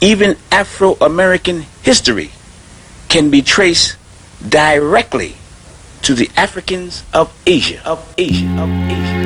Even Afro-American history can be traced directly to the Africans of Asia.